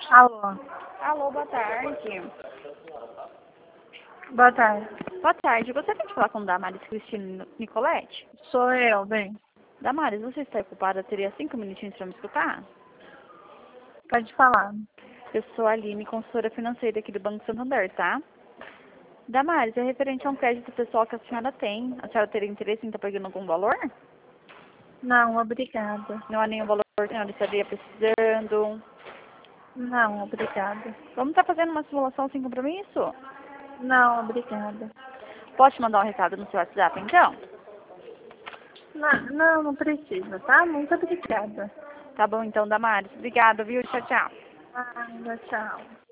Alô, Alô, boa tarde. boa tarde. Boa tarde. Você tem que falar com Damares Cristina Nicolete? Sou eu, bem. Damares, você está ocupada? Teria 5 minutinhos para me escutar? Pode falar. Eu sou a Aline, consultora financeira aqui do Banco Santander, tá? Damares, é referente a um crédito pessoal que a senhora tem. A senhora teria interesse em estar pagando algum valor? Não, obrigada. Não há nenhum valor que a senhora estaria precisando. Não, obrigada. Vamos estar fazendo uma simulação sem compromisso? Não, obrigada. Pode mandar um recado no seu WhatsApp, então? Não precisa, tá? Muito obrigada. Tá bom, então, Damares. Obrigada, viu? Tchau, tchau. Tchau.